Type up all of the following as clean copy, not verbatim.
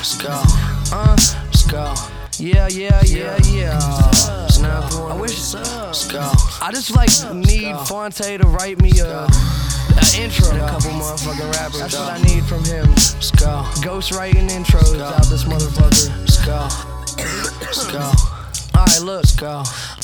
Let's go. Let's go. Yeah. I wish. Let's go. I just need Phonte to write me an intro. A couple motherfucking rappers. That's what I need from him. Let's go. Ghost writing intros out this motherfucker. Let's go. Let's go. Alright, look. Let's go.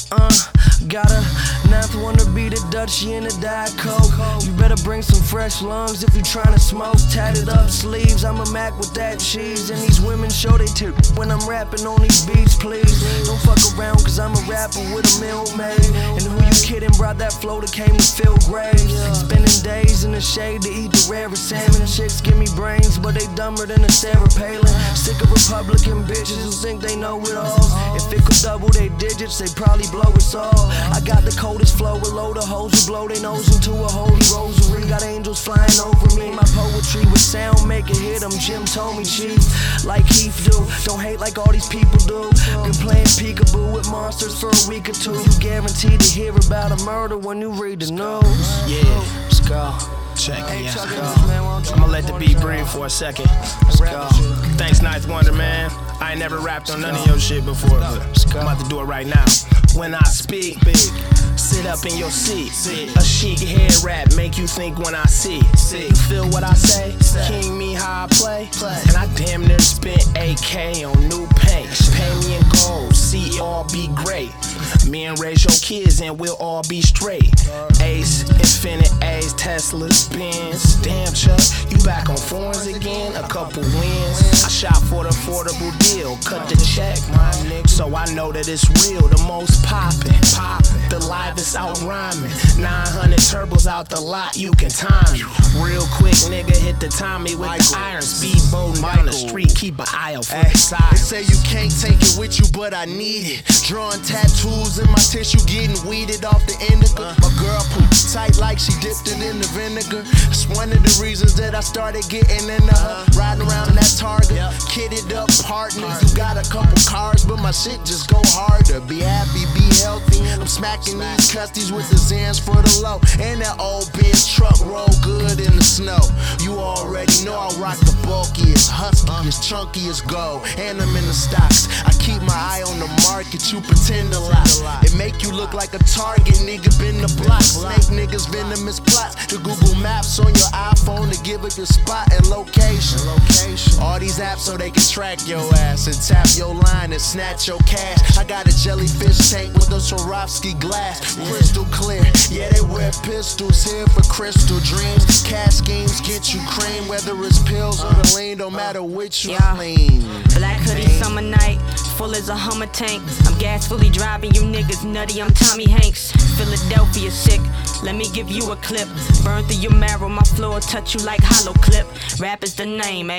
Got a ninth one to be the Dutchie in the Diet Coke. You better bring some fresh lungs if you tryna smoke. Tatted up sleeves, I'm a Mac with that cheese. And these women show they tip when I'm rapping on these beats, please. Don't fuck around cause I'm a rapper with a mill made. And who you kidding brought that flow that came to fill graves. Spending days in the shade to eat the rarest salmon. Chicks give me brains but they dumber than a Sarah Palin. Sick of Republican bitches who think they know it all. If it could double their digits they probably blow us all. I got the coldest flow, a load of hoes who blow their nose into a holy rosary. Got angels flying over me, my poetry with sound make it hit them. Jim told me, chief, like Heath do. Don't hate like all these people do. Been playing peekaboo with monsters for a week or two. You guaranteed to hear about a murder when you read the news. Yeah, let's go. Check it, yeah. I'ma let the beat breathe for a second. Let's go. Thanks, Ninth Wonder, man. I ain't never rapped on none of your shit before, but I'm about to do it right now. When I speak, sit up in your seat. A chic head rap make you think when I see. You feel what I say? King me how I play. And I damn near spent AK on new paint. Pay me in gold, see all be great. Me and raise your kids and we'll all be straight. Ace, Infinite A's, Teslas, Benz. Damn Chuck, you back on foreigns again? A couple wins. I shot for the affordable deal. Cut the check, my nigga. So I know that it's real. The most poppin'. The livest out rhyming. 900 turbos out the lot, you can time me. Real quick, nigga, hit the Tommy with the iron. Speed boating down the street, keep an eye out for the side. They say you can't take it with you, but I need it. Drawing tattoos in my tissue, getting weeded off the indica. My girl poop tight like she dipped it in the vinegar. It's one of the reasons that I started getting into her. Riding around that Target, kitted up partners. You got a couple cars, but my shit just go harder. Be happy, be healthy. I'm smacking these custies with the Zans for the low. And that old Benz truck roll good in the snow. You already know I rock the bulkiest, huskiest, chunkiest gold. And I'm in the stocks. I keep my eye on the market, you pretend a lot. It make you look like a target, nigga been the block. Snake niggas venomous plots. The Google Maps on your iPhone to give up your spot and location. All these apps so they can track your ass and tap your line and snatch your cash. I got a jellyfish tank with a Swarovski glass, crystal clear. Yeah, they wear pistols here for crystal dreams. Cash schemes get you cream, whether it's pills or the lean, don't matter which you clean. Black hoodie summer night, full as a Hummer tank. I'm gas fully driving, you niggas nutty, I'm Tommy Hanks. Philadelphia sick, let me give you a clip. Burn through your marrow, my flow will touch you like hollow clip. Rap is the name,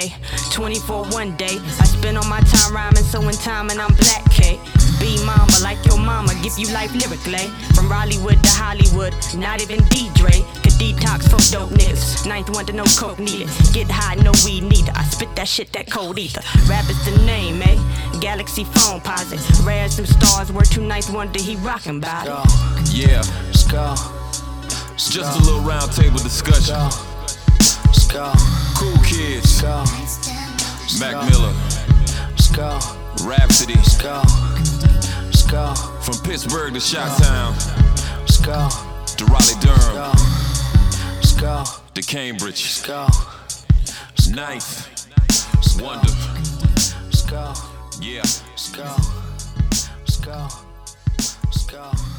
24 one day. I spend all my time rhyming, so in time and I'm Black K. Be mama like your mama, give you life lyrically. From Rollywood to Hollywood, not even D-Dre. Could detox for dope niggas. Ninth Wonder, no coke needed. Get high, no weed neither. I spit that shit, that cold ether. Rap is the name, Galaxy phone posit. Rare as some stars, word to Ninth Wonder, he rockin' about it. Yeah, let's go. Just a little round table discussion. Let's go. Cool Kids. Mac Miller. Let's go. Rhapsody. Let's go. Let's go. From Pittsburgh to Chi-Town. Let's go. To Raleigh Durham. Let's go. To Cambridge. Let's go. Ninth Wonder. Let's go. Yeah. Let's go. Let's go. Let's go.